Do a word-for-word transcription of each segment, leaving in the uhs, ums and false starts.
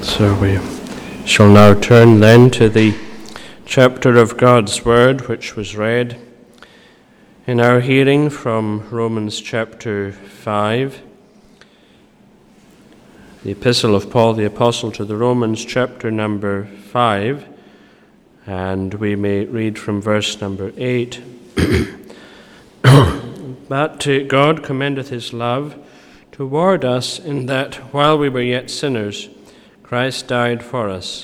So we shall now turn then to the chapter of God's Word which was read in our hearing from Romans chapter five. The epistle of Paul the Apostle to the Romans, chapter number five, and we may read from verse number eight. But God commendeth his love toward us in that while we were yet sinners, Christ died for us.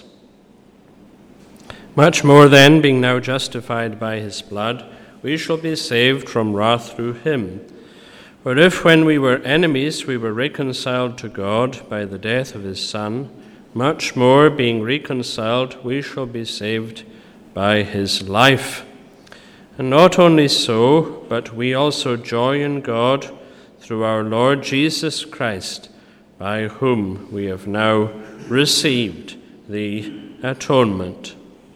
Much more then, being now justified by his blood, we shall be saved from wrath through him. For if when we were enemies we were reconciled to God by the death of his Son, much more being reconciled we shall be saved by his life. And not only so, but we also joy in God through our Lord Jesus Christ, by whom we have now received the atonement.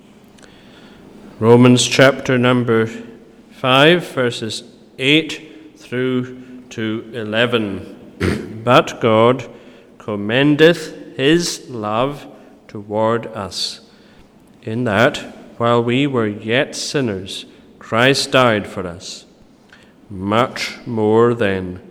Romans chapter number five, verses eight through to eleven. But God commendeth his love toward us, in that while we were yet sinners, Christ died for us. Much more then,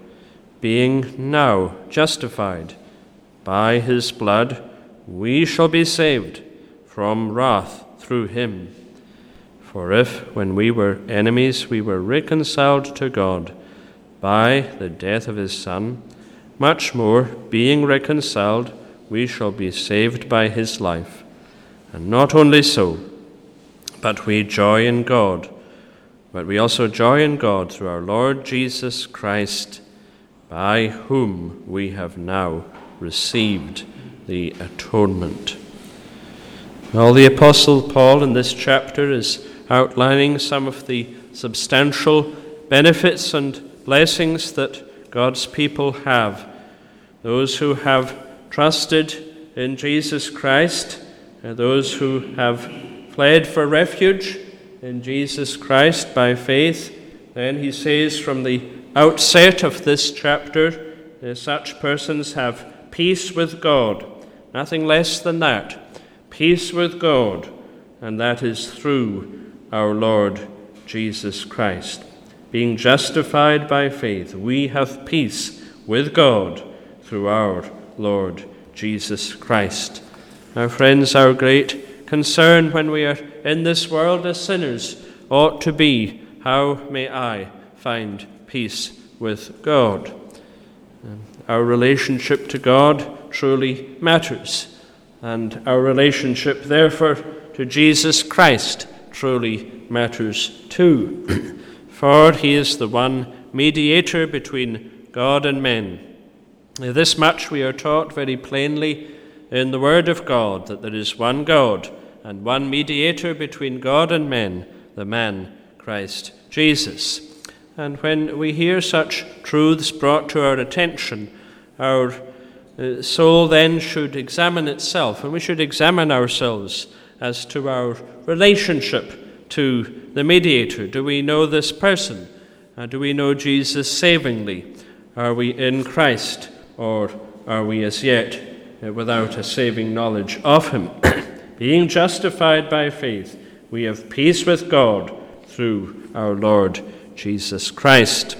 being now justified by his blood, we shall be saved from wrath through him. For if, when we were enemies, we were reconciled to God by the death of his Son, much more, being reconciled, we shall be saved by his life. And not only so, but we joy in God, but we also joy in God through our Lord Jesus Christ, by whom we have now received the atonement. Well, the Apostle Paul in this chapter is outlining some of the substantial benefits and blessings that God's people have. Those who have trusted in Jesus Christ, and those who have fled for refuge in Jesus Christ by faith. Then he says from the outset of this chapter, such persons have peace with God. Nothing less than that. Peace with God, and that is through our Lord Jesus Christ. Being justified by faith, we have peace with God through our Lord Jesus Christ. Now, friends, our great concern when we are in this world as sinners ought to be, how may I find peace with God? Our relationship to God truly matters, and our relationship, therefore, to Jesus Christ truly matters too. For he is the one mediator between God and men. This much we are taught very plainly in the Word of God, that there is one God and one mediator between God and men, the man Christ Jesus. And when we hear such truths brought to our attention, our uh, soul then should examine itself, and we should examine ourselves as to our relationship to the mediator. Do we know this person? Uh, do we know Jesus savingly? Are we in Christ, or are we as yet uh, without a saving knowledge of him? Being justified by faith, we have peace with God through our Lord Jesus Christ.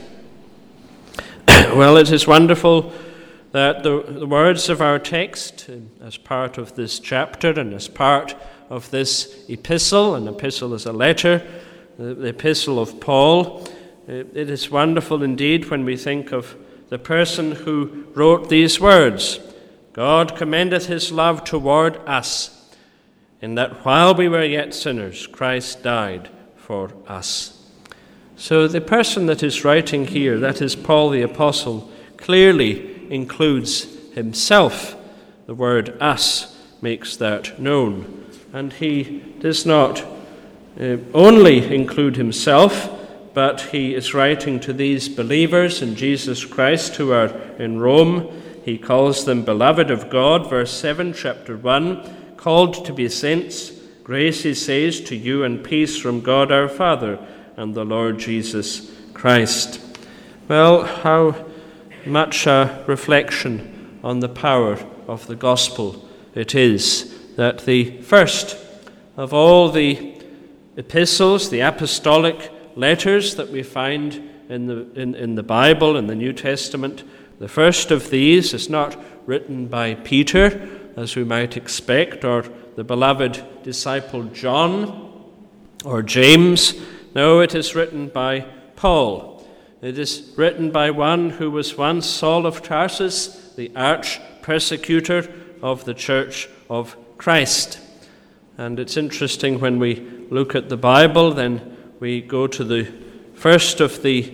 Well, it is wonderful that the, the words of our text, as part of this chapter and as part of this epistle, an epistle is a letter, the, the epistle of Paul, it is wonderful indeed when we think of the person who wrote these words. God commendeth his love toward us, in that while we were yet sinners, Christ died for us. So the person that is writing here, that is Paul the Apostle, clearly includes himself. The word us makes that known. And he does not uh, only include himself, but he is writing to these believers in Jesus Christ who are in Rome. He calls them beloved of God, verse seven, chapter one, called to be saints. Grace, he says, to you and peace from God our Father and the Lord Jesus Christ. Well, how much a reflection on the power of the gospel it is that the first of all the epistles, the apostolic letters that we find in the, in, in the Bible, in the New Testament, the first of these is not written by Peter, as we might expect, or the beloved disciple John, or James. No, it is written by Paul. It is written by one who was once Saul of Tarsus, the arch persecutor of the Church of Christ. And it's interesting when we look at the Bible, then we go to the first of the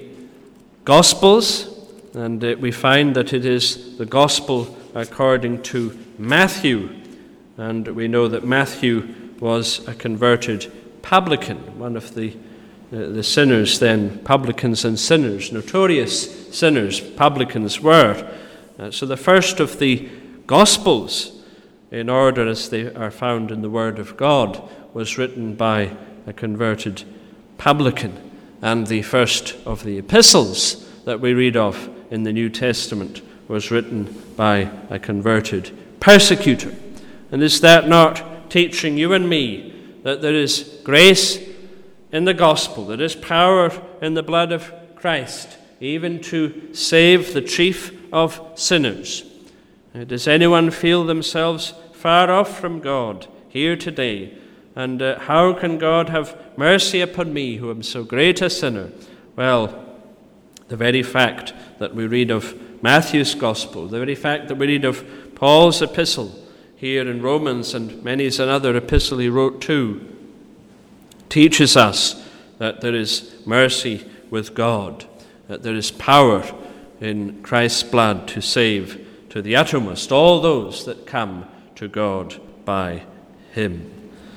Gospels, and uh, we find that it is the Gospel according to Matthew. And we know that Matthew was a converted publican, one of the uh, the sinners then, publicans and sinners, notorious sinners, publicans were. Uh, so the first of the Gospels, in order as they are found in the Word of God, was written by a converted publican. And the first of the epistles that we read of in the New Testament was written by a converted persecutor. And is that not teaching you and me that there is grace in the gospel, there is power in the blood of Christ, even to save the chief of sinners? Does anyone feel themselves far off from God here today? And uh, how can God have mercy upon me, who am so great a sinner? Well, the very fact that we read of Matthew's Gospel, the very fact that we read of Paul's epistle here in Romans, and many another epistle he wrote too, teaches us that there is mercy with God, that there is power in Christ's blood to save to the uttermost all those that come to God by him.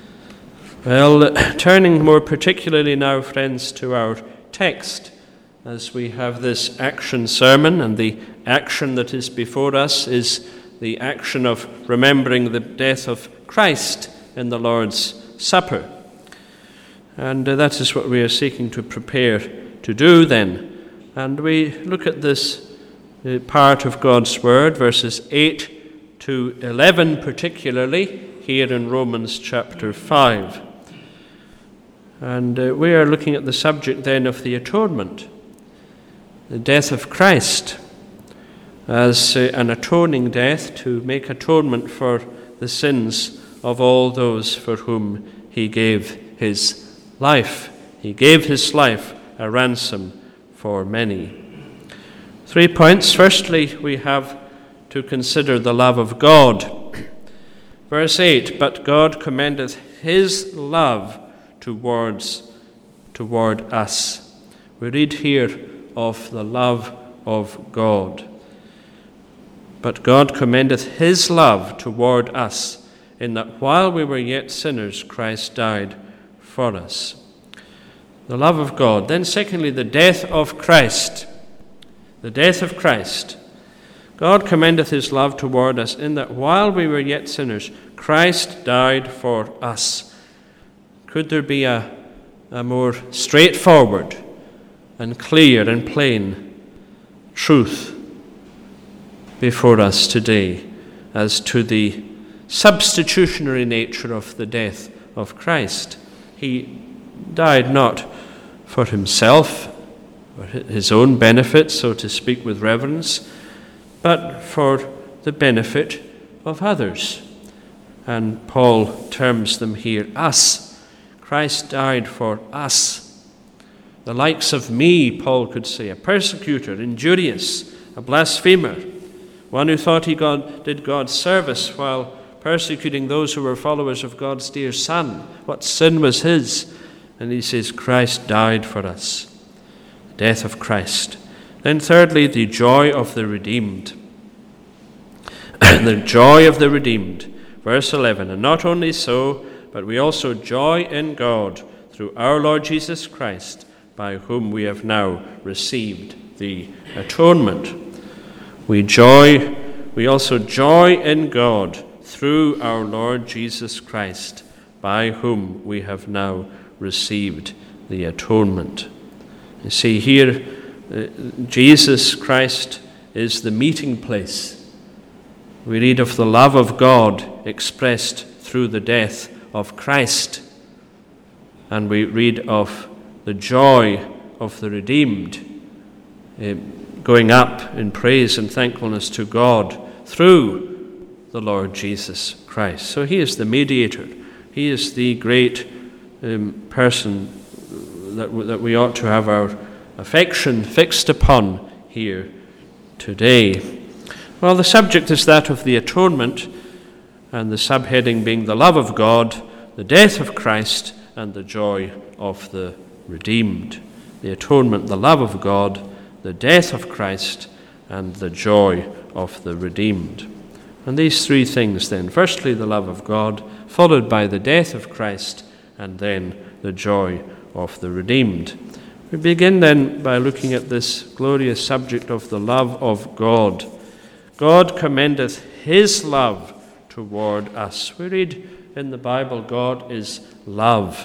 Well, turning more particularly now, friends, to our text, as we have this action sermon, and the action that is before us is the action of remembering the death of Christ in the Lord's Supper. And uh, that is what we are seeking to prepare to do then. And we look at this uh, part of God's Word, verses eight to eleven particularly, here in Romans chapter five. And uh, we are looking at the subject then of the atonement, the death of Christ, as uh, an atoning death to make atonement for the sins of all those for whom he gave his life. He gave his life a ransom for many. Three points. Firstly, we have to consider the love of God. Verse eight, but God commendeth his love towards, toward us. We read here of the love of God. But God commendeth his love toward us, in that while we were yet sinners, Christ died for us. The love of God. Then secondly, the death of Christ. The death of Christ. God commendeth his love toward us, in that while we were yet sinners, Christ died for us. Could there be a, a more straightforward and clear and plain truth before us today as to the substitutionary nature of the death of Christ? He died not for himself, for his own benefit, so to speak with reverence, but for the benefit of others. And Paul terms them here us. Christ died for us. The likes of me, Paul could say, a persecutor, injurious, a blasphemer, one who thought he God, did God's service while persecuting those who were followers of God's dear Son. What sin was his? And he says, Christ died for us. The death of Christ. Then thirdly, the joy of the redeemed. The joy of the redeemed. Verse eleven, and not only so, but we also joy in God through our Lord Jesus Christ, by whom we have now received the atonement. We joy, we also joy in God through our Lord Jesus Christ, by whom we have now received the atonement. You see here, uh, Jesus Christ is the meeting place We read of the love of God expressed through the death of Christ. And we read of the joy of the redeemed uh, going up in praise and thankfulness to God through the Lord Jesus Christ. So he is the mediator. He is the great um, person that, w- that we ought to have our affection fixed upon here today. Well, the subject is that of the atonement, and the subheading being the love of God, the death of Christ, and the joy of the redeemed. The atonement, the love of God, the death of Christ, and the joy of the redeemed. And these three things then, firstly the love of God, followed by the death of Christ, and then the joy of the redeemed. We begin then by looking at this glorious subject of the love of God. God commendeth his love toward us. We read in the Bible, God is love.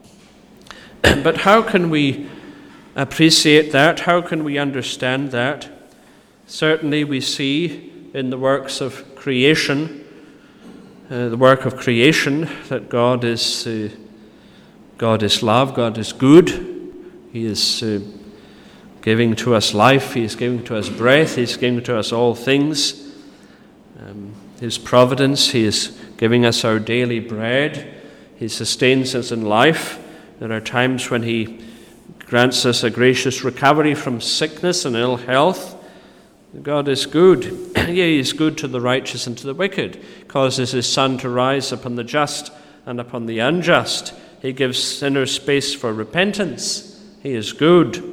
But how can we appreciate that? How can we understand that? Certainly we see in the works of creation, uh, the work of creation, that God is uh, God is love, God is good. He is uh, giving to us life, he is giving to us breath, he is giving to us all things. Um, his providence, he is giving us our daily bread. He sustains us in life. There are times when he grants us a gracious recovery from sickness and ill health. God is good. Yea, he is good to the righteous and to the wicked. Causes his sun to rise upon the just and upon the unjust. He gives sinners space for repentance. He is good.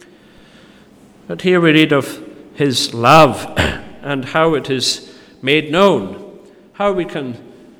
But here we read of his love and how it is made known, how we can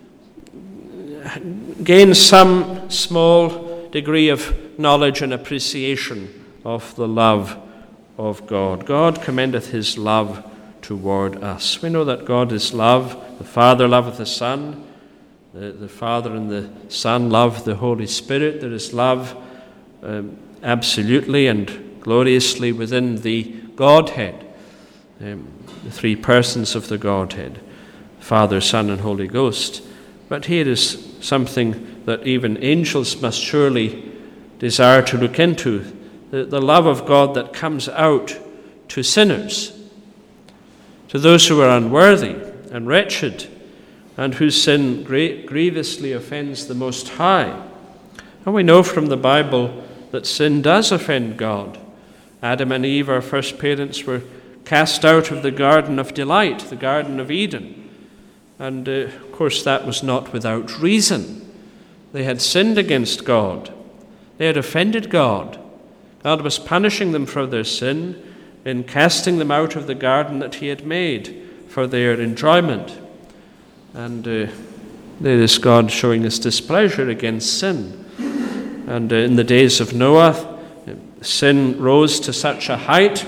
gain some small degree of knowledge and appreciation of the love of God. God commendeth his love toward us. We know that God is love. The Father loveth the Son. The, the Father and the Son love the Holy Spirit. There is love um, absolutely and gloriously within the Godhead, um, the three persons of the Godhead, Father, Son, and Holy Ghost. But here is something that even angels must surely desire to look into, the, the love of God that comes out to sinners, to those who are unworthy and wretched, and whose sin great, grievously offends the Most High. And we know from the Bible that sin does offend God. Adam and Eve, our first parents, were cast out of the Garden of Delight, the Garden of Eden. And uh, of course that was not without reason. They had sinned against God. They had offended God. God was punishing them for their sin in casting them out of the garden that he had made for their enjoyment. And uh, there is God showing his displeasure against sin. And uh, in the days of Noah, sin rose to such a height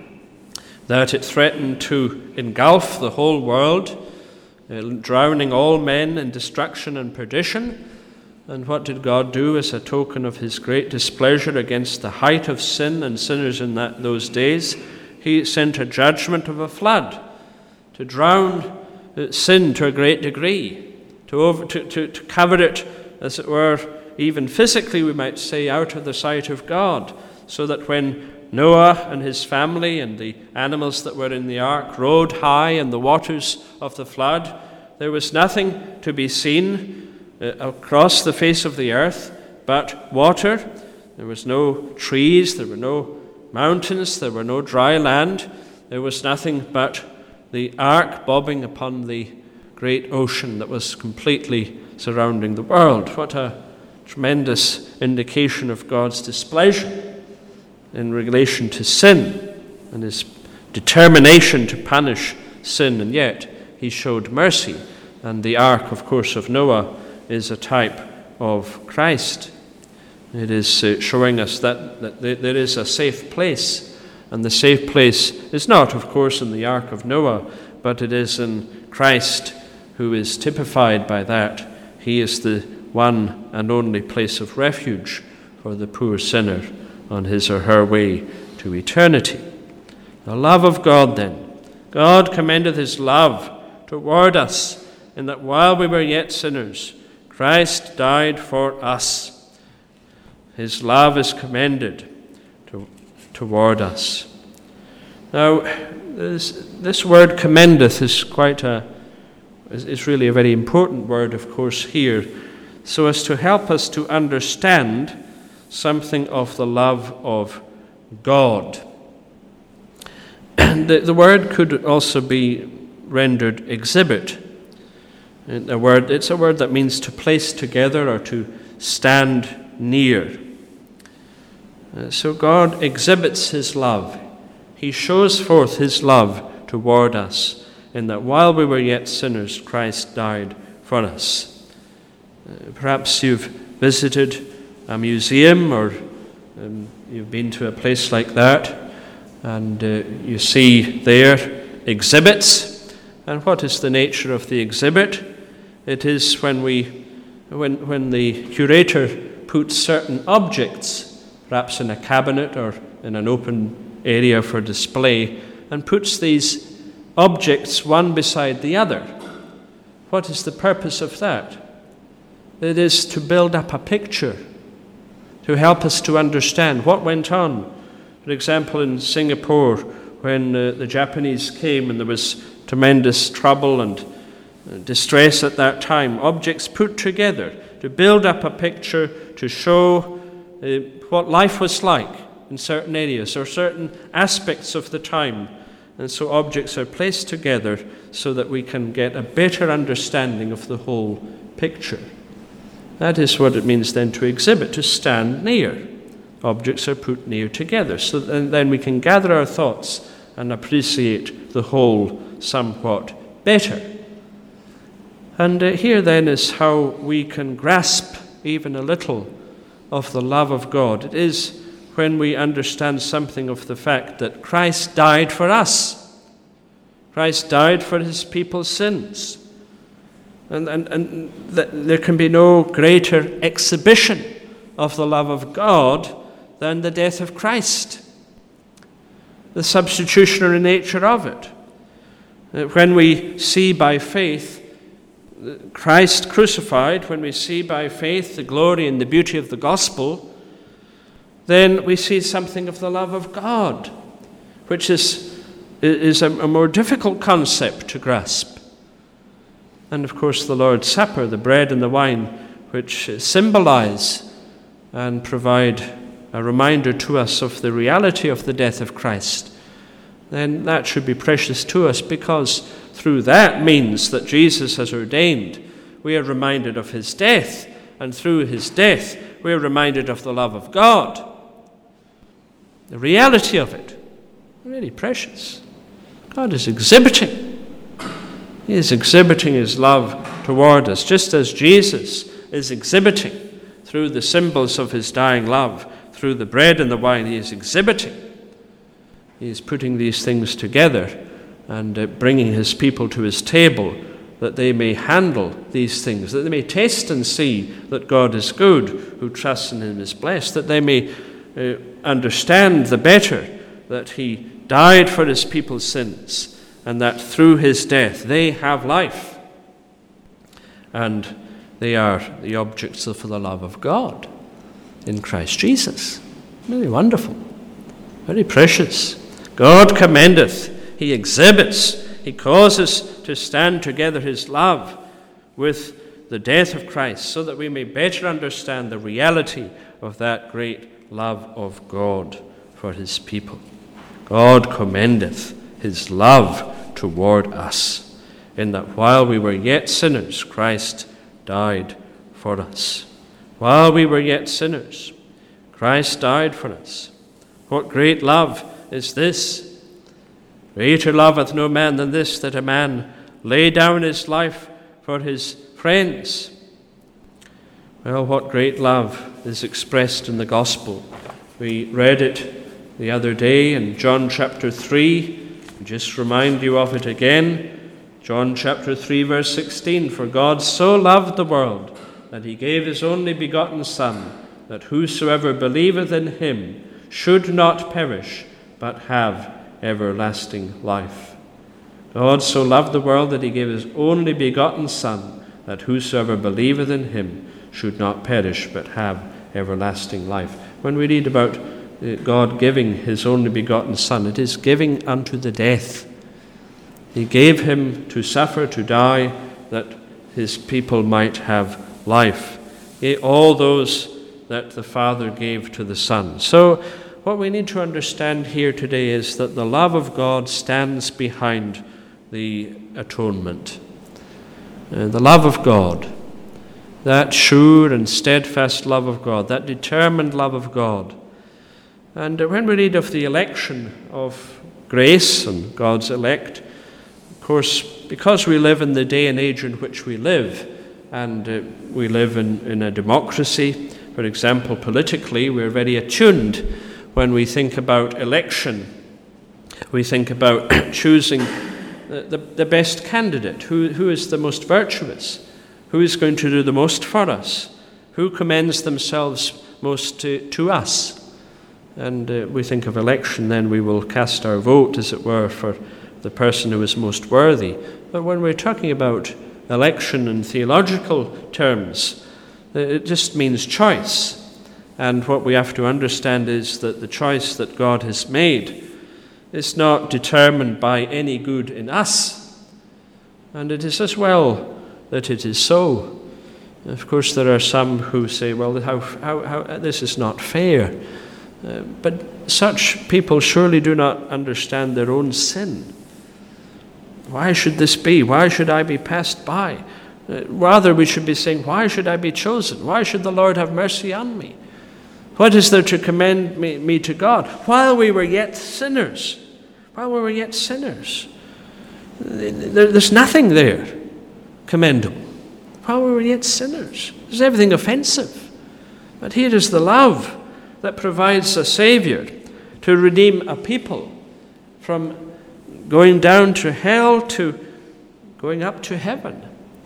that it threatened to engulf the whole world, uh, drowning all men in destruction and perdition. And what did God do as a token of his great displeasure against the height of sin and sinners in that, those days? He sent a judgment of a flood to drown uh, sin to a great degree, to, over, to, to, to cover it, as it were, even physically, we might say, out of the sight of God, so that when Noah and his family and the animals that were in the ark rode high in the waters of the flood, there was nothing to be seen uh, across the face of the earth but water. There was no trees, there were no mountains, there were no dry land. There was nothing but the ark bobbing upon the great ocean that was completely surrounding the world. What a tremendous indication of God's displeasure in relation to sin and his determination to punish sin, and yet he showed mercy. And the ark, of course, of Noah is a type of Christ. It is uh, showing us that, that there is a safe place, and the safe place is not, of course, in the ark of Noah, but it is in Christ, who is typified by that. He is the one and only place of refuge for the poor sinner on his or her way to eternity. The love of God, then. God commendeth his love toward us, in that while we were yet sinners, Christ died for us. His love is commended to, toward us. Now, this, this word commendeth is quite a, is, is really a very important word, of course, here, so as to help us to understand something of the love of God. The, the word could also be rendered exhibit. The word, it's a word that means to place together or to stand near. Uh, so God exhibits his love. He shows forth his love toward us, in that while we were yet sinners, Christ died for us. Uh, perhaps you've visited a museum, or um, you've been to a place like that, and uh, you see there exhibits. And what is the nature of the exhibit? It is when we, when when the curator puts certain objects, perhaps in a cabinet or in an open area for display, and puts these objects one beside the other. What is the purpose of that? It is to build up a picture, to help us to understand what went on. For example, in Singapore, when uh, the Japanese came and there was tremendous trouble and uh, distress at that time, objects put together to build up a picture, to show uh, what life was like in certain areas or certain aspects of the time. And so objects are placed together so that we can get a better understanding of the whole picture. That is what it means then to exhibit, to stand near. Objects are put near together, so that then we can gather our thoughts and appreciate the whole somewhat better. And uh, here then is how we can grasp even a little of the love of God. It is when we understand something of the fact that Christ died for us. Christ died for his people's sins. And, and, and th- there can be no greater exhibition of the love of God than the death of Christ, the substitutionary nature of it. When we see by faith Christ crucified, when we see by faith the glory and the beauty of the gospel, then we see something of the love of God, which is, is a, a more difficult concept to grasp. And of course the Lord's Supper, the bread and the wine, which symbolize and provide a reminder to us of the reality of the death of Christ, then that should be precious to us, because through that means that Jesus has ordained, we are reminded of his death, and through his death we are reminded of the love of God. The reality of it, really precious. God is exhibiting. He is exhibiting his love toward us, just as Jesus is exhibiting through the symbols of his dying love. Through the bread and the wine, he is exhibiting. He is putting these things together and uh, bringing his people to his table, that they may handle these things, that they may taste and see that God is good, who trusts in him is blessed, that they may uh, understand the better that he died for his people's sins, and that through his death they have life, and they are the objects of the love of God in Christ Jesus. Very wonderful, very precious. God commendeth, he exhibits, he causes to stand together his love with the death of Christ, so that we may better understand the reality of that great love of God for his people. God commendeth his love toward us, in that while we were yet sinners, Christ died for us. While we were yet sinners, Christ died for us. What great love is this? Greater love hath no man than this, that a man lay down his life for his friends. Well, what great love is expressed in the gospel. We read it the other day in John chapter three. Just remind you of it again. John chapter three, verse sixteen. For God so loved the world, that he gave his only begotten Son, that whosoever believeth in him should not perish, but have everlasting life. God so loved the world that he gave his only begotten Son, that whosoever believeth in him should not perish but have everlasting life. When we read about God giving his only begotten Son, it is giving unto the death. He gave him to suffer, to die, that his people might have life. All those that the Father gave to the Son. So what we need to understand here today is that the love of God stands behind the atonement. Uh, the love of God, that sure and steadfast love of God, that determined love of God. And when we read of the election of grace and God's elect, of course, because we live in the day and age in which we live, and uh, we live in, in a democracy, for example, politically, we're very attuned when we think about election. We think about choosing the, the, the best candidate, who, who is the most virtuous, who is going to do the most for us, who commends themselves most to, to us. And uh, we think of election, then we will cast our vote, as it were, for the person who is most worthy. But when we're talking about election in theological terms, it just means choice. And what we have to understand is that the choice that God has made is not determined by any good in us. And it is as well that it is so. Of course, there are some who say, well, how, how, how, this is not fair. Uh, but such people surely do not understand their own sin. Why should this be? Why should I be passed by? Uh, rather, we should be saying, why should I be chosen? Why should the Lord have mercy on me? What is there to commend me, me to God? While we were yet sinners, while we were yet sinners, there, there's nothing there commendable. While we were yet sinners, there's everything offensive. But here is the love that provides a Savior to redeem a people from going down to hell to going up to heaven.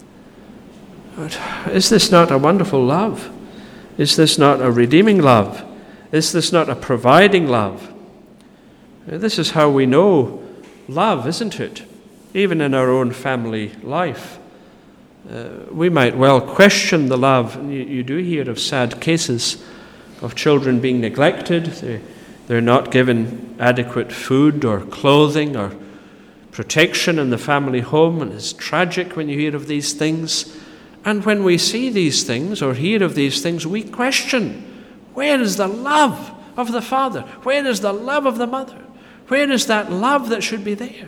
But is this not a wonderful love? Is this not a redeeming love? Is this not a providing love? This is how we know love, isn't it? Even in our own family life. Uh, we might well question the love. You, you do hear of sad cases of children being neglected. They, they're not given adequate food or clothing or protection in the family home. And it's tragic when you hear of these things. And when we see these things or hear of these things, we question, where is the love of the father? Where is the love of the mother? Where is that love that should be there?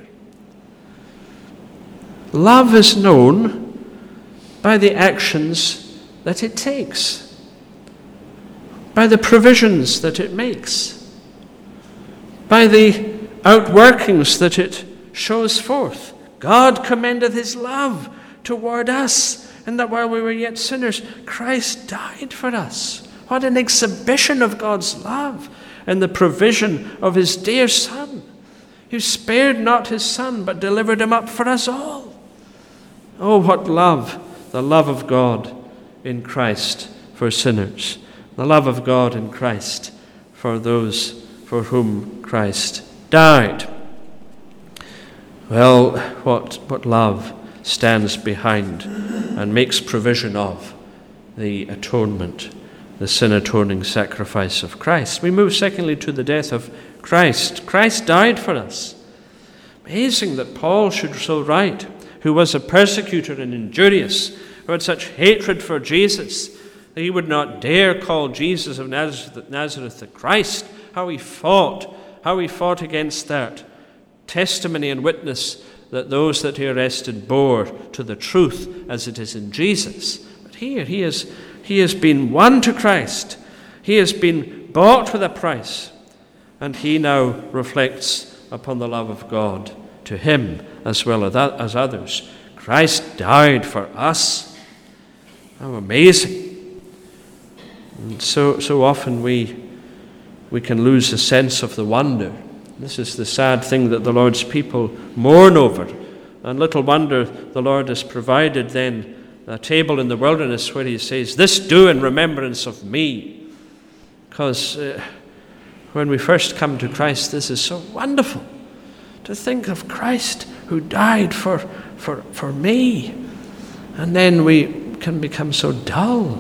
Love is known by the actions that it takes, by the provisions that it makes, by the outworkings that it shows forth. God commendeth his love toward us, and that while we were yet sinners, Christ died for us. What an exhibition of God's love and the provision of his dear Son, who spared not his Son, but delivered him up for us all. Oh, what love, the love of God in Christ for sinners, the love of God in Christ for those for whom Christ died. Well, what, what love stands behind and makes provision of the atonement, the sin-atoning sacrifice of Christ. We move secondly to the death of Christ. Christ died for us. Amazing that Paul should so write, who was a persecutor and injurious, who had such hatred for Jesus, that he would not dare call Jesus of Nazareth, Nazareth the Christ. How he fought, how he fought against that testimony and witness that those that he arrested bore to the truth as it is in Jesus. But here he is, he has been won to Christ. He has been bought with a price. And he now reflects upon the love of God to him as well as others. Christ died for us. How amazing. And so, so often we, we can lose a sense of the wonder. This is the sad thing that the Lord's people mourn over. And little wonder the Lord has provided then a table in the wilderness where he says, "This do in remembrance of me." Because uh, when we first come to Christ, this is so wonderful to think of Christ who died for, for, for me. And then we can become so dull.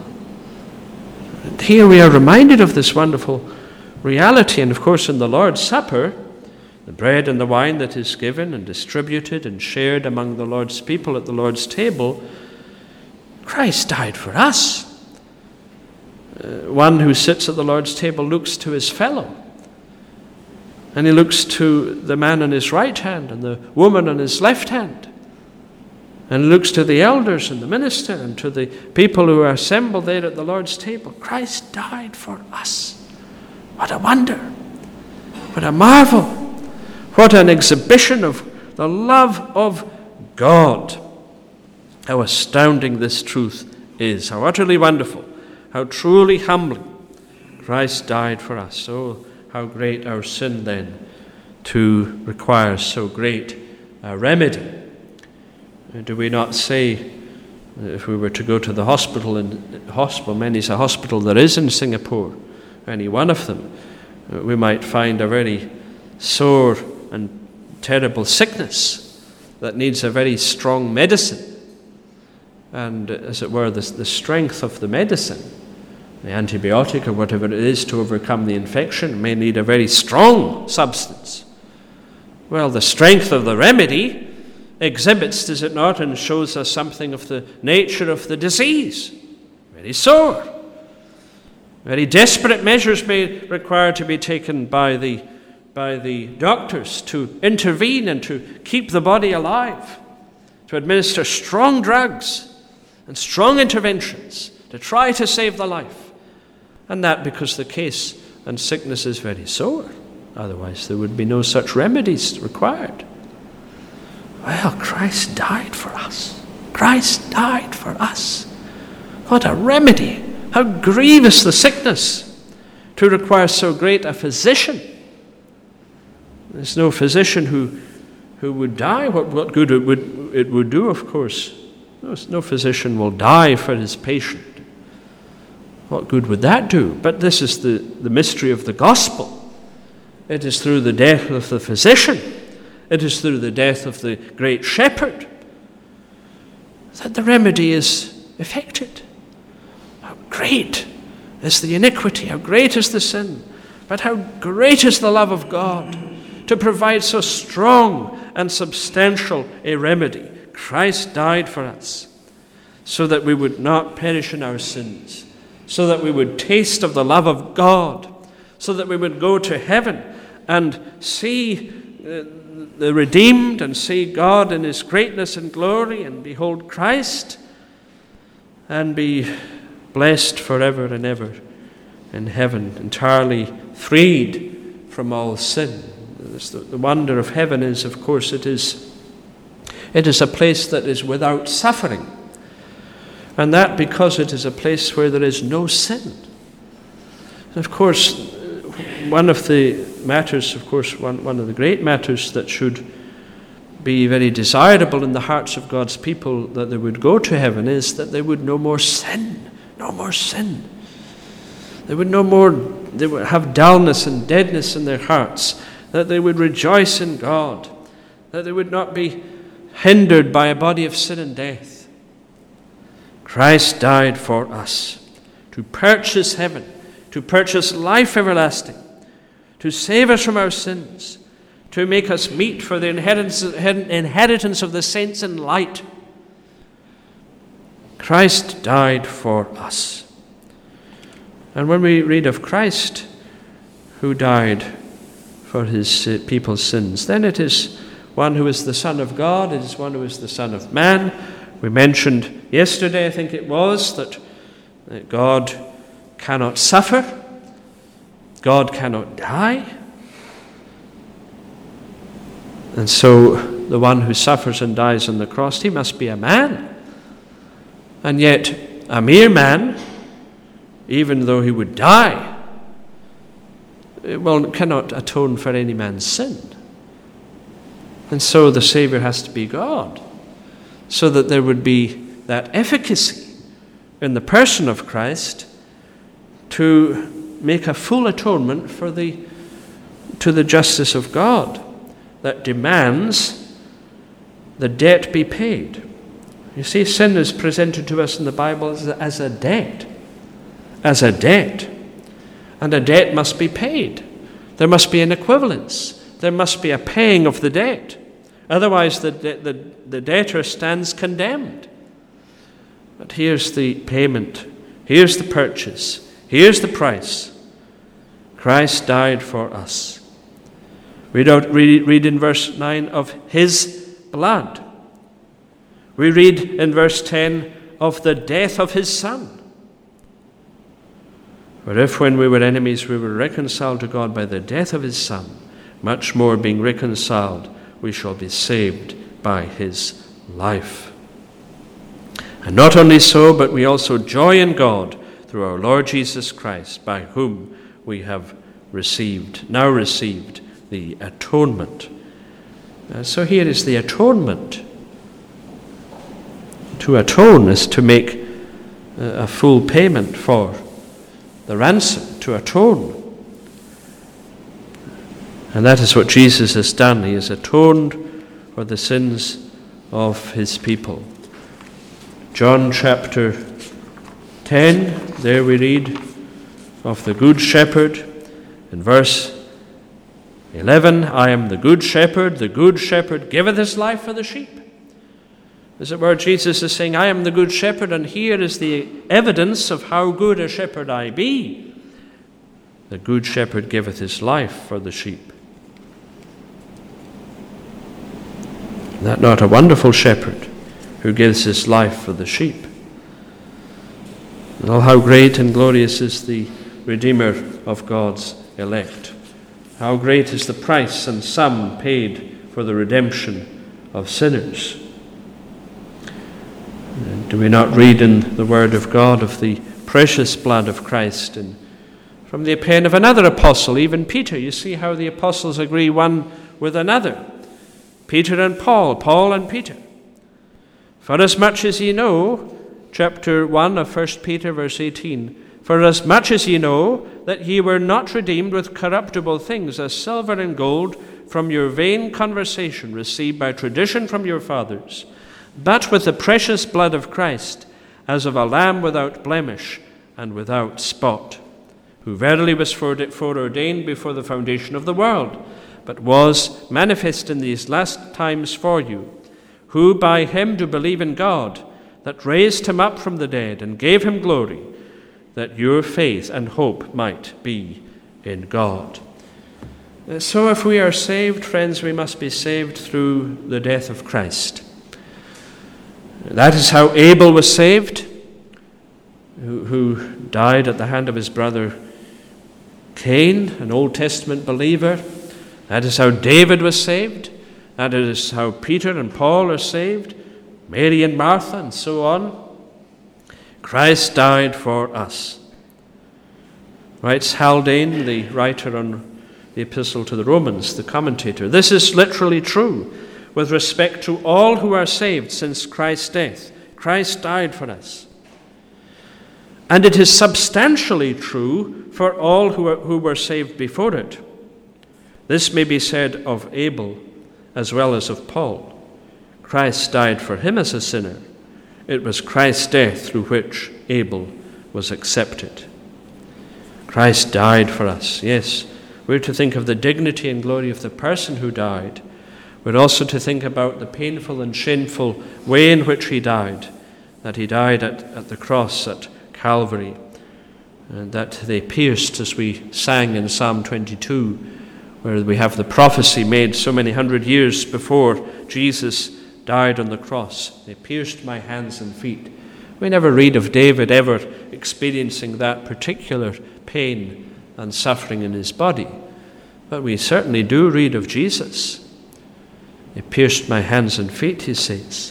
And here we are reminded of this wonderful reality. And of course, in the Lord's Supper, the bread and the wine that is given and distributed and shared among the Lord's people at the Lord's table, Christ died for us. Uh, one who sits at the Lord's table looks to his fellow. And he looks to the man on his right hand and the woman on his left hand. And looks to the elders and the minister and to the people who are assembled there at the Lord's table. Christ died for us. What a wonder. What a marvel. What an exhibition of the love of God. How astounding this truth is. How utterly wonderful. How truly humbling. Christ died for us. Oh, how great our sin then to require so great a remedy. Do we not say, if we were to go to the hospital, in hospital, many's a hospital there is in Singapore, any one of them, we might find a very sore and terrible sickness that needs a very strong medicine. And as it were, the, the strength of the medicine, the antibiotic or whatever it is to overcome the infection, may need a very strong substance. Well, the strength of the remedy exhibits, does it not, and shows us something of the nature of the disease. Very sore. Very desperate measures may require to be taken by the, by the doctors to intervene and to keep the body alive, to administer strong drugs and strong interventions to try to save the life. And that because the case and sickness is very sore. Otherwise there would be no such remedies required. Well, Christ died for us. Christ died for us. What a remedy. How grievous the sickness to require so great a physician. There's no physician who, who would die. What, what good it would, it would do, of course. No, no physician will die for his patient. What good would that do? But this is the, the mystery of the gospel. It is through the death of the physician, it is through the death of the great shepherd, that the remedy is effected. How great is the iniquity, how great is the sin, but how great is the love of God to provide so strong and substantial a remedy. Christ died for us so that we would not perish in our sins, so that we would taste of the love of God, so that we would go to heaven and see uh, the redeemed and see God in his greatness and glory and behold Christ and be blessed forever and ever in heaven, entirely freed from all sin. The, the wonder of heaven is, of course, it is, it is a place that is without suffering. And that because it is a place where there is no sin. Of course, one of the matters, of course, one, one of the great matters that should be very desirable in the hearts of God's people that they would go to heaven is that they would no more sin. No more sin. They would no more, they would have dullness and deadness in their hearts. That they would rejoice in God. That they would not be hindered by a body of sin and death. Christ died for us to purchase heaven, to purchase life everlasting, to save us from our sins, to make us meet for the inheritance of the saints in light. Christ died for us. And when we read of Christ who died for his people's sins, then it is one who is the Son of God, it is one who is the Son of Man. We mentioned yesterday, I think it was, that God cannot suffer, God cannot die. And so the one who suffers and dies on the cross, he must be a man. And yet a mere man, even though he would die, well, cannot atone for any man's sin. And so the Savior has to be God, so that there would be that efficacy in the person of Christ to make a full atonement for the to the justice of God that demands the debt be paid. You see, sin is presented to us in the Bible as a, as a debt, as a debt. And a debt must be paid. There must be an equivalence. There must be a paying of the debt. Otherwise, the, the, the debtor stands condemned. But here's the payment. Here's the purchase. Here's the price. Christ died for us. We don't read, read in verse nine of his blood. We read in verse ten of the death of his Son. For if when we were enemies we were reconciled to God by the death of his Son, much more being reconciled we shall be saved by his life. And not only so, but we also joy in God through our Lord Jesus Christ, by whom we have received, now received, the atonement. Uh, so here is the atonement. To atone is to make uh, a full payment for the ransom, to atone. And that is what Jesus has done. He has atoned for the sins of his people. John chapter ten, there we read of the Good Shepherd. In verse eleven, I am the Good Shepherd, the Good Shepherd giveth his life for the sheep. As it were, Jesus is saying, I am the Good Shepherd, and here is the evidence of how good a shepherd I be. The Good Shepherd giveth his life for the sheep. Is that not a wonderful shepherd who gives his life for the sheep? And oh, how great and glorious is the Redeemer of God's elect. How great is the price and sum paid for the redemption of sinners. And do we not read in the Word of God of the precious blood of Christ? And from the pen of another apostle, even Peter, you see how the apostles agree one with another. Peter and Paul, Paul and Peter. For as much as ye know, chapter one of First Peter, verse eighteen, for as much as ye know that ye were not redeemed with corruptible things, as silver and gold, from your vain conversation received by tradition from your fathers, but with the precious blood of Christ, as of a lamb without blemish and without spot, who verily was foreordained before the foundation of the world, but was manifest in these last times for you, who by him do believe in God, that raised him up from the dead and gave him glory, that your faith and hope might be in God. So if we are saved, friends, we must be saved through the death of Christ. That is how Abel was saved, who, who died at the hand of his brother Cain, an Old Testament believer. That is how David was saved. That is how Peter and Paul are saved, Mary and Martha, and so on. Christ died for us. Writes Haldane, the writer on the Epistle to the Romans, the commentator. This is literally true with respect to all who are saved since Christ's death. Christ died for us. And it is substantially true for all who, are, who were saved before it. This may be said of Abel as well as of Paul. Christ died for him as a sinner. It was Christ's death through which Abel was accepted. Christ died for us. Yes, we're to think of the dignity and glory of the person who died. We're also to think about the painful and shameful way in which he died, that he died at, at the cross at Calvary, and that they pierced, as we sang in Psalm twenty-two, where we have the prophecy made so many hundred years before Jesus died on the cross. They pierced my hands and feet. We never read of David ever experiencing that particular pain and suffering in his body, but we certainly do read of Jesus. They pierced my hands and feet, he says.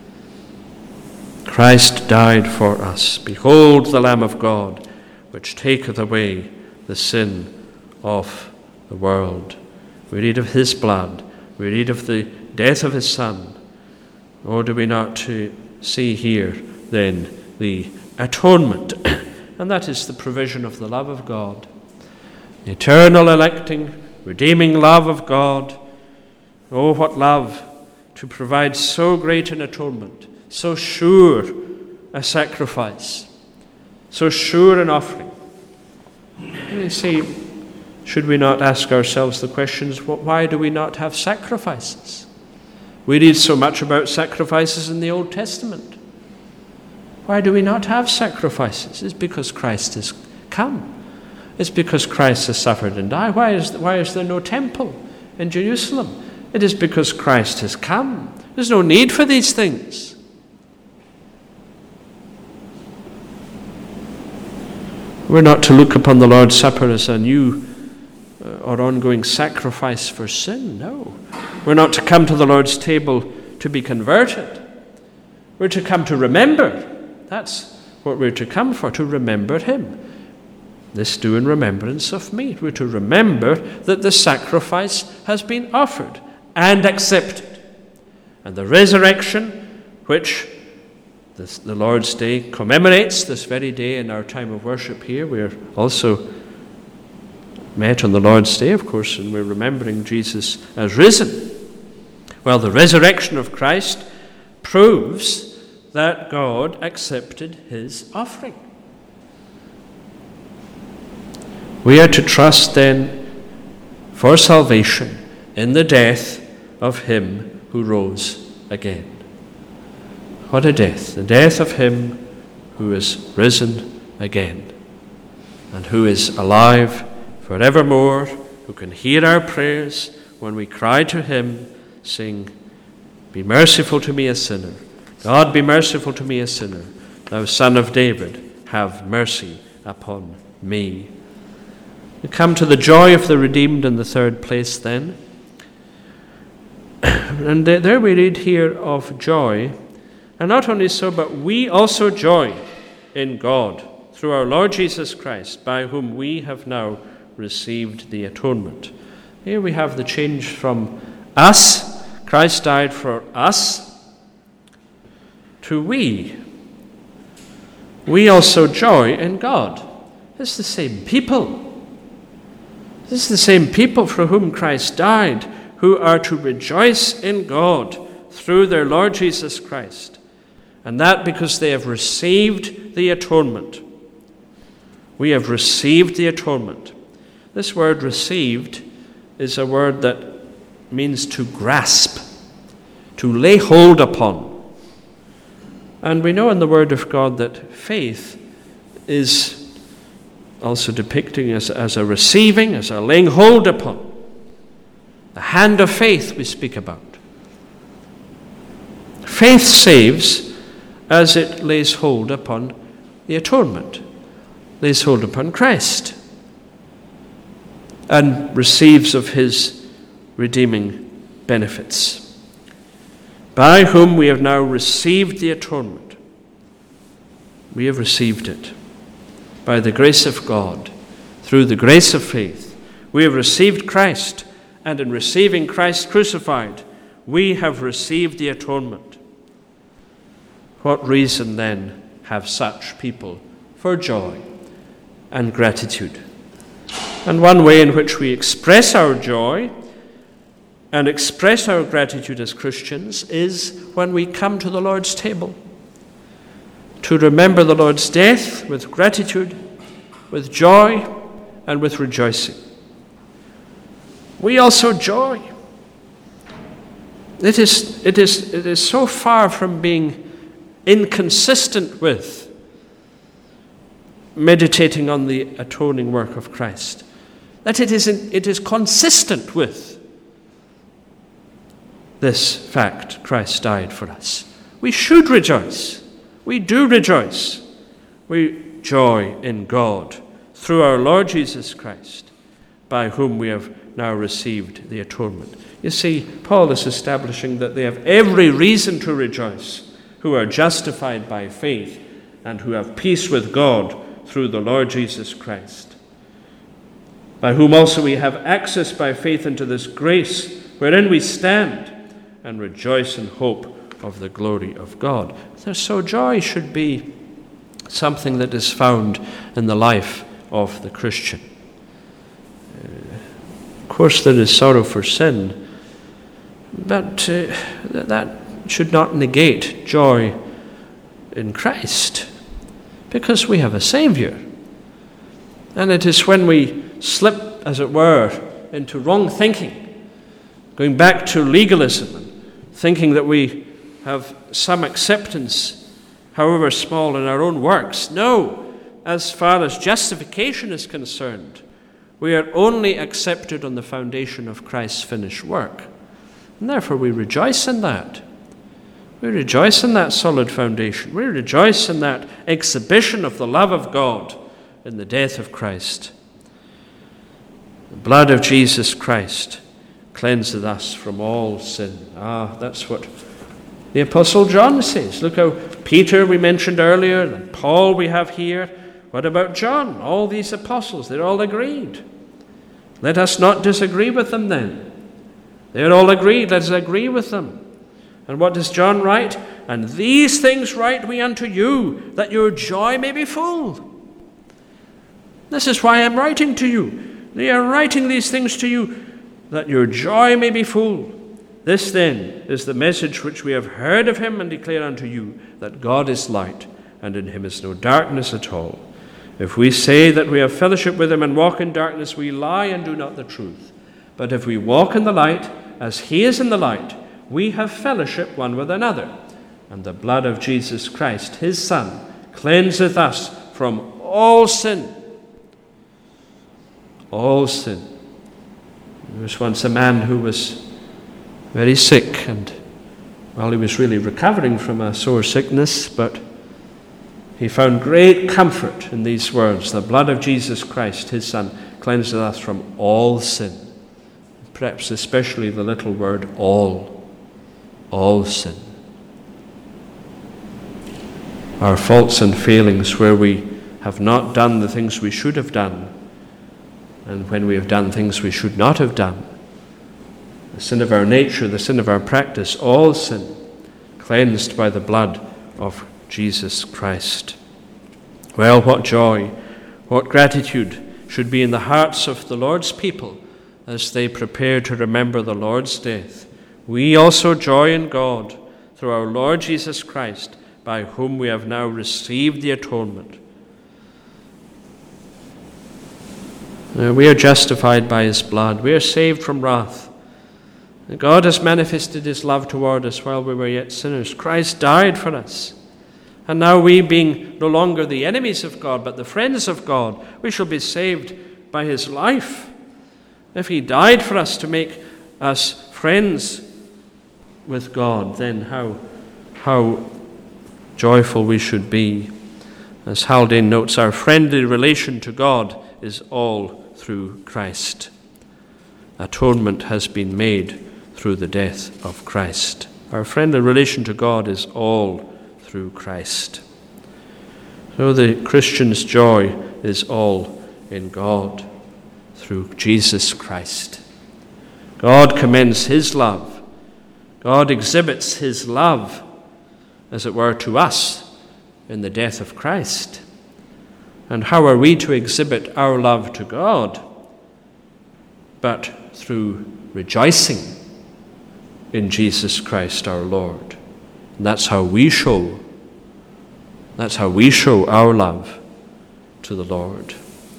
Christ died for us. Behold the Lamb of God, which taketh away the sin of the world. We read of his blood. We read of the death of his Son. Or do we not see here, then, the atonement? And that is the provision of the love of God. The eternal electing, redeeming love of God. Oh, what love to provide so great an atonement, so sure a sacrifice, so sure an offering. And you see, should we not ask ourselves the questions, why do we not have sacrifices? We read so much about sacrifices in the Old Testament. Why do we not have sacrifices? It's because Christ has come. It's because Christ has suffered and died. Why is, why is there no temple in Jerusalem? It is because Christ has come. There's no need for these things. We're not to look upon the Lord's Supper as a new uh, or ongoing sacrifice for sin. No. We're not to come to the Lord's table to be converted. We're to come to remember. That's what we're to come for, to remember him. This do in remembrance of me. We're to remember that the sacrifice has been offered and accepted. And the resurrection, which this, the Lord's Day commemorates this very day in our time of worship here. We're also met on the Lord's Day, of course, and we're remembering Jesus as risen. Well, the resurrection of Christ proves that God accepted his offering. We are to trust then for salvation in the death of him who rose again. What a death! The death of him who is risen again and who is alive forevermore, who can hear our prayers when we cry to him, saying, "Be merciful to me, a sinner. God, be merciful to me, a sinner. Thou Son of David, have mercy upon me." We come to the joy of the redeemed in the third place then. And there we read here of joy. And not only so, but we also joy in God through our Lord Jesus Christ, by whom we have now received the atonement. Here we have the change from us, Christ died for us, to we. We also joy in God. It's the same people. This is the same people for whom Christ died, who are to rejoice in God through their Lord Jesus Christ. And that because they have received the atonement. We have received the atonement. This word received is a word that means to grasp, to lay hold upon. And we know in the Word of God that faith is also depicting as, as a receiving, as a laying hold upon. The hand of faith we speak about. Faith saves as it lays hold upon the atonement, lays hold upon Christ, and receives of his redeeming benefits, by whom we have now received the atonement. We have received it by the grace of God, through the grace of faith. We have received Christ, and in receiving Christ crucified, we have received the atonement. What reason then have such people for joy and gratitude? And one way in which we express our joy and express our gratitude as Christians is when we come to the Lord's table, to remember the Lord's death with gratitude, with joy, and with rejoicing. We also joy. It is, it is, it is so far from being inconsistent with meditating on the atoning work of Christ, that it is, it is consistent with this fact: Christ died for us. We should rejoice. We do rejoice. We joy in God through our Lord Jesus Christ, by whom we have now received the atonement. You see, Paul is establishing that they have every reason to rejoice who are justified by faith and who have peace with God through the Lord Jesus Christ, by whom also we have access by faith into this grace wherein we stand and rejoice in hope of the glory of God. So joy should be something that is found in the life of the Christian. Uh, of course, there is sorrow for sin, But uh, that should not negate joy in Christ, because we have a Savior. And it is when we slip, as it were, into wrong thinking, going back to legalism and thinking that we have some acceptance, however small, in our own works. No, as far as justification is concerned, we are only accepted on the foundation of Christ's finished work. And therefore we rejoice in that. We rejoice in that solid foundation. We rejoice in that exhibition of the love of God in the death of Christ. The blood of Jesus Christ cleanseth us from all sin. Ah, that's what the Apostle John says. Look how Peter we mentioned earlier, and Paul we have here. What about John? All these apostles, they're all agreed. Let us not disagree with them then. They're all agreed. Let us agree with them. And what does John write? And these things write we unto you, that your joy may be full. This is why I'm writing to you. They are writing these things to you, that your joy may be full. This then is the message which we have heard of him and declare unto you, that God is light, and in him is no darkness at all. If we say that we have fellowship with him and walk in darkness, we lie and do not the truth. But if we walk in the light, as he is in the light, we have fellowship one with another. And the blood of Jesus Christ, his Son, cleanseth us from all sin. All sin. There was once a man who was very sick, and, well, he was really recovering from a sore sickness, but he found great comfort in these words. The blood of Jesus Christ, his Son, cleanseth us from all sin. Perhaps especially the little word all. All sin. Our faults and failings where we have not done the things we should have done, and when we have done things we should not have done. The sin of our nature, the sin of our practice, all sin, cleansed by the blood of Jesus Christ. Well, what joy, what gratitude should be in the hearts of the Lord's people as they prepare to remember the Lord's death. We also joy in God through our Lord Jesus Christ, by whom we have now received the atonement. Now, we are justified by his blood. We are saved from wrath. God has manifested his love toward us while we were yet sinners. Christ died for us. And now we, being no longer the enemies of God, but the friends of God, we shall be saved by his life. If he died for us to make us friends with God, then how, how joyful we should be. As Haldane notes, our friendly relation to God is all through Christ. Atonement has been made through the death of Christ. Our friendly relation to God is all through Christ. So the Christian's joy is all in God, through Jesus Christ. God commends his love. God exhibits his love, as it were, to us in the death of Christ. And how are we to exhibit our love to God? But through rejoicing in Jesus Christ our Lord. And that's how we show, that's how we show our love to the Lord.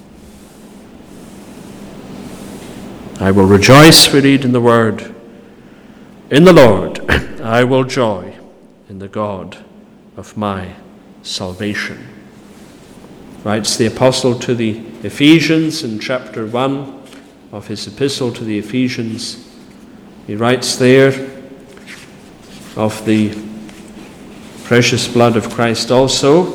I will rejoice, we read in the Word, in the Lord. I will joy in the God of my salvation. Writes the apostle to the Ephesians in chapter one of his epistle to the Ephesians. He writes there of the precious blood of Christ also.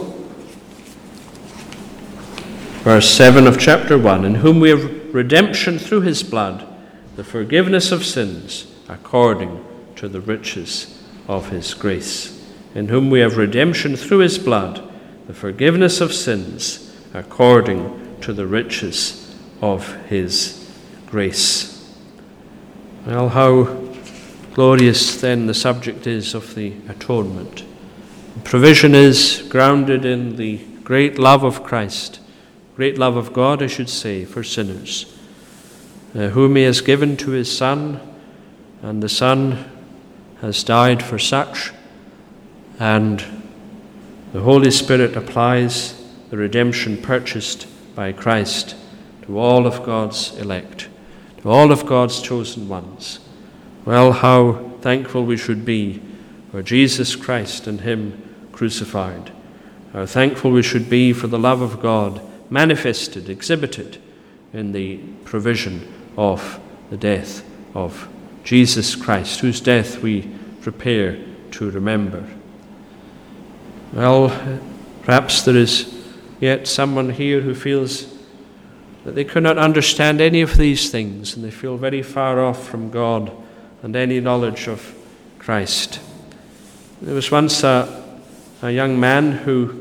Verse seven of chapter one, in whom we have redemption through his blood, the forgiveness of sins, according to the riches of his grace. In whom we have redemption through his blood, the forgiveness of sins, according to the riches of his grace. Well, how glorious then the subject is of the atonement. The provision is grounded in the great love of Christ, great love of God, I should say, for sinners, uh, whom he has given to his Son, and the Son has died for such, and the Holy Spirit applies the redemption purchased by Christ to all of God's elect, to all of God's chosen ones. Well, how thankful we should be for Jesus Christ and Him crucified. How thankful we should be for the love of God manifested, exhibited in the provision of the death of Jesus Christ, whose death we prepare to remember. Well, perhaps there is yet someone here who feels that they cannot understand any of these things, and they feel very far off from God and any knowledge of Christ. There was once a, a young man who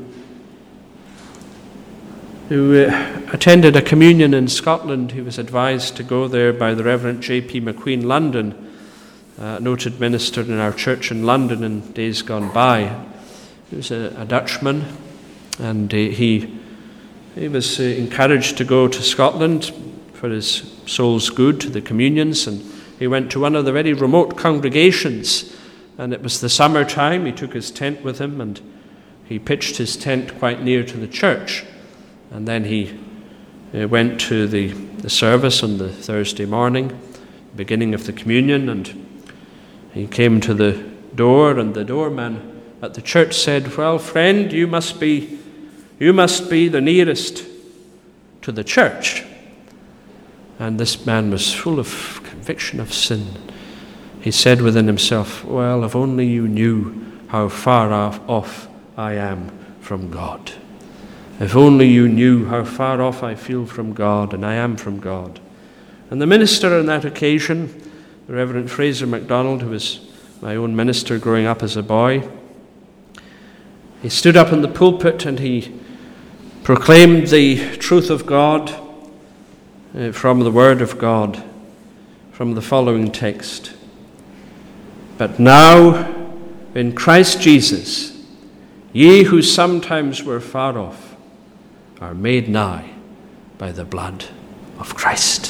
who uh, attended a communion in Scotland. He was advised to go there by the Reverend J P McQueen London, a noted minister in our church in London in days gone by. He was a, a Dutchman, and uh, he he was uh, encouraged to go to Scotland for his soul's good, to the communions, and he went to one of the very remote congregations, and it was the summertime. He took his tent with him, and he pitched his tent quite near to the church. And then he uh, went to the, the service on the Thursday morning, beginning of the communion, and he came to the door, and the doorman at the church said, "Well, friend, you must be you must be the nearest to the church." And this man was full of conviction of sin. He said within himself, "Well, if only you knew how far off, off I am from God. If only you knew how far off I feel from God, and I am from God." And the minister on that occasion, the Reverend Fraser MacDonald, who was my own minister growing up as a boy, he stood up in the pulpit and he proclaimed the truth of God uh, from the Word of God, from the following text. "But now, in Christ Jesus, ye who sometimes were far off are made nigh by the blood of Christ.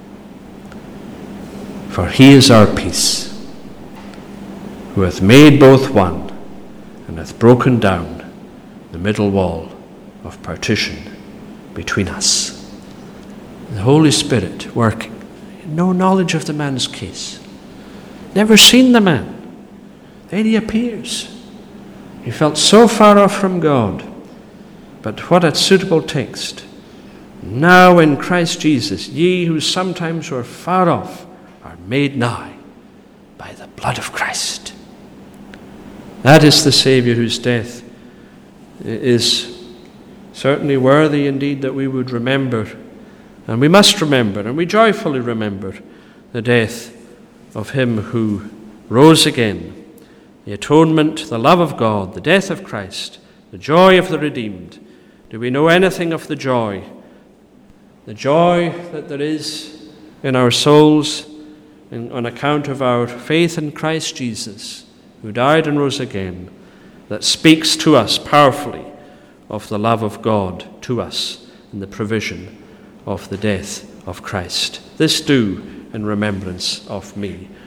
For he is our peace, who hath made both one, and hath broken down the middle wall of partition between us." The Holy Spirit working. No knowledge of the man's case. Never seen the man. Then he appears. He felt so far off from God. But what a suitable text. "Now in Christ Jesus, ye who sometimes were far off are made nigh by the blood of Christ." That is the Saviour whose death is certainly worthy indeed that we would remember. And we must remember, and we joyfully remember, the death of him who rose again. The atonement, the love of God, the death of Christ, the joy of the redeemed. Do we know anything of the joy? The joy that there is in our souls in, on account of our faith in Christ Jesus, who died and rose again, that speaks to us powerfully of the love of God to us in the provision of the death of Christ. This do in remembrance of me.